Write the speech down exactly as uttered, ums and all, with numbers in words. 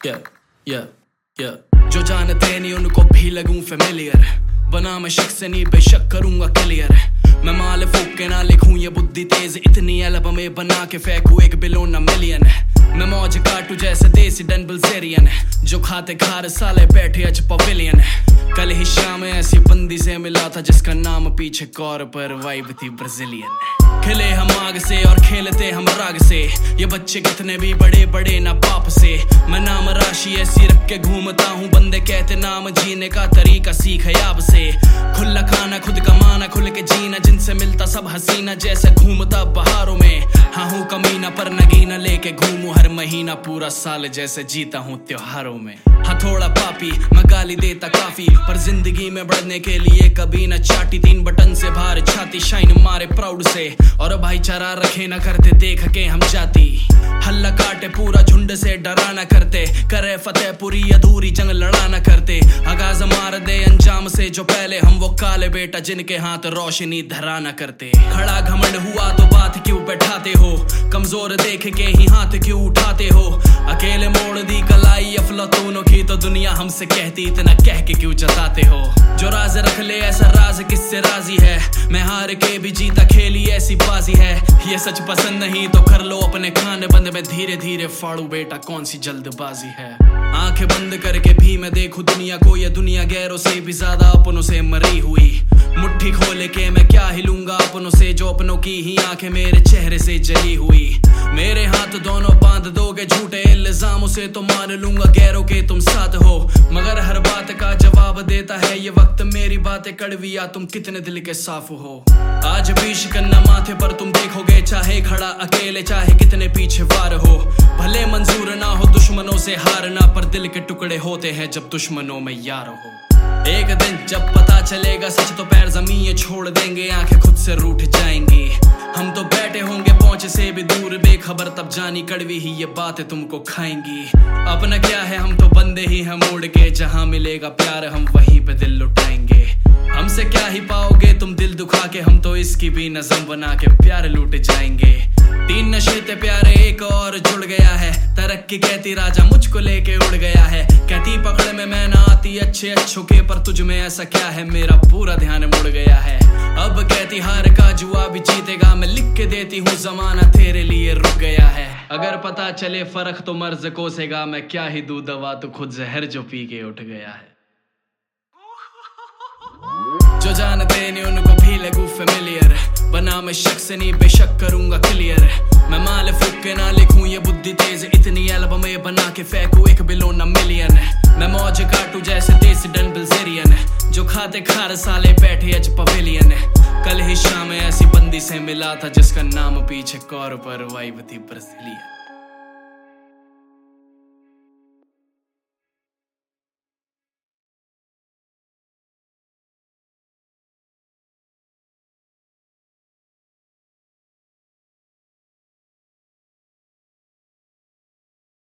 yeah, yeah, yeah. जो जानते नहीं उनको भी लगूं फेमिलियर, बना मैं शख्स से नहीं बेशक करूंगा क्लियर। मैं माल फूक के ना लिखूं ये बुद्धि तेज, इतनी एल्बम में बना के फेंकूं एक बिलोन ना मिलियन। मैं मौज काटू जैसे देसी डन बिल्जेरियन, जो खाते खार साले बैठे अज पवेलियन। कल ही शाम ऐसी बंदी से मिला था जिसका नाम पीछे कौर पर वाइब थी ब्राजीलियन। खिले हम आग से और खेलते हम राग से, ये बच्चे कितने भी बड़े बड़े ना बाप से। मैं नाम राशि ऐसी रख के घूमता हूँ, बंदे कहते नाम जीने का तरीका सीख है आप से। खुला खाना खुद कमाना खुल के जीना, जिनसे मिलता सब हसीना जैसे घूमता बहारों में। हाँ हूँ कमीना पर नगीना लेके घूमूं हर महीना, पूरा साल जैसे जीता हूँ त्योहारों में। हाँ थोड़ा पापी मैं गाली देता काफी, पर जिंदगी में बढ़ने के लिए कभी न चाटी। तीन बटन से बाहर छाती शाइन मारे प्राउड से, और भाईचारा रखे न करते देख के हम जाती। हल्ला काटे पूरा झुंड से डरा न करते, करे फतेह पूरी अधूरी जंग लड़ा न करते। आगाज मार दे अंजाम से जो पहले हम वो काले बेटा जिनके हाथ रोशनी धरा न करते। खड़ा घमंड हुआ तो बात क्यों बैठाते हो, कमजोर देख के ही हाथ क्यों उठाते हो। अकेले मोड़ दी कलाई अफलातूनों की तो दुनिया हमसे कहती, इतना कह के क्यों जताते हो। जो राज रख ले ऐसा राज किससे राजी है, मैं हार के भी जीता खेली ऐसी बाजी है। ये सच पसंद नहीं तो कर लो अपने खाने बंद, में धीरे धीरे फाड़ू बेटा कौन सी जल्दबाजी है। आंखें बंद करके भी मैं देखूं दुनिया को, ये दुनिया गैरों से भी ज्यादा अपनों से मरी हुई। मुट्ठी खोले के मैं क्या हिलूंगा अपनों से, जो अपनों की ही आंखें मेरे चेहरे से जली हुई। मेरे हाथ दोनों बांध दोगे झूठे इल्जामों से तो मान लूंगा गैरों के तुम साथ हो। मगर हर बात का जवाब देता है ये वक्त, मेरी बातें कड़वी या तुम कितने दिल के साफ हो। आज भी शिकन्ना माथे पर तुम देखोगे, चाहे खड़ा अकेले चाहे कितने पीछे वार हो। भले मंजूर ना हो दुश्मनों से हारना, पर दिल के टुकड़े होते हैं जब दुश्मनों में यार हो। एक दिन जब पता चलेगा सच तो पैर जमीन छोड़ देंगे, आंखें खुद से रूठ जाएंगी। हम तो बैठे होंगे पहुंच से भी दूर बेखबर, तब जानी कड़वी ही ये बातें तुमको खाएंगी। अपना क्या है हम तो बंदे ही हम उड़ के, जहां मिलेगा प्यार हम वहीं पे दिल लुटाएंगे। हमसे क्या ही पाओगे तुम दिल दुखा के, हम तो इसकी भी नज़म बना के प्यार लूट जाएंगे। तीन नशे थे प्यारे एक और जुड़ गया है, तरक्की कहती राजा मुझको लेके उड़ गया है। कहती पकड़ में मैं ना आती अच्छे अच्छों के, पर तुझ में ऐसा क्या है मेरा पूरा ध्यान मुड़ गया है। अब कहती हार का जुआ भी जीतेगा, मैं लिख के देती हूँ जमाना तेरे लिए रुक गया है। अगर पता चले फर्क तो मर्ज कोसेगा, मैं क्या ही दूं दवा तो खुद जहर जो पी के उठ गया है। जो जानते नहीं उनको भी लगूं फेमिलियर, बना मैं शख्स नहीं बेशक करूंगा क्लियर। मैं माल फूक के ना लिखूं ये बुद्धि तेज, इतनी एल्बम में बना के फेंकूं एक बिलोन ना मिलियन। मैं मौज काटू जैसे देसी डन बिल्जेरियन, जो खाते खार साले बैठे अज पवेलियन। कल ही शाम ऐसी बंदी से मिला था जिसका नाम पीछे कौर पर वाइब थी ब्राजीलियन।